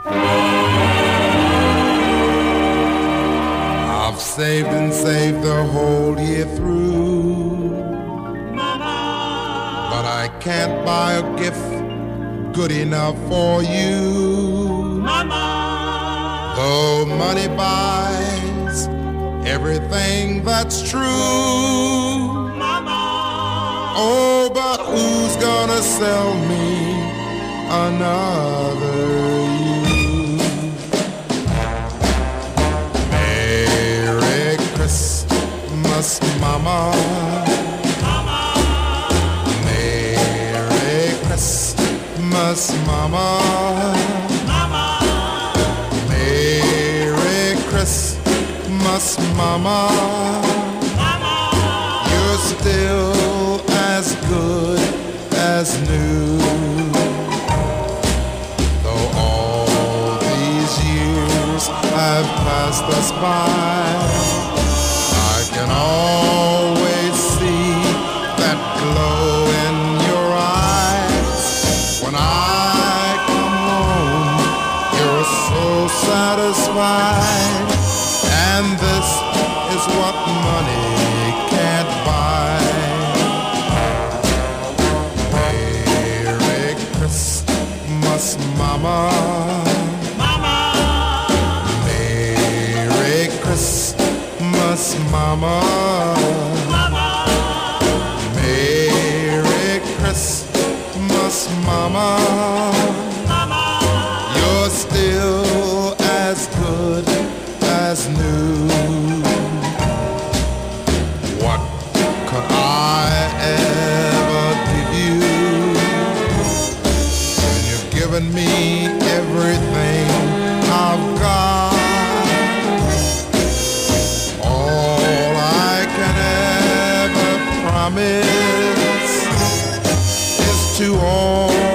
I've saved and saved the whole year through, Mama, but I can't buy a gift good enough for you. Mama, Though money buys everything that's true, Mama, oh, but who's gonna sell me another you? Merry Christmas, Mama. Mama, Merry Christmas, Mama. Mama, Merry Christmas, Mama. Mama, You're still as good as new. Though all these years have passed us by, I can always see that glow in your eyes. When I come home, you're so satisfied. And this is what money can't buy. Merry Christmas, Mama. Mama, Merry Christmas, Mama. Mama, Merry Christmas, Mama. Mama, You're still as good as new. What could I ever give you when you've given me everything I've got? All I can ever promise is to always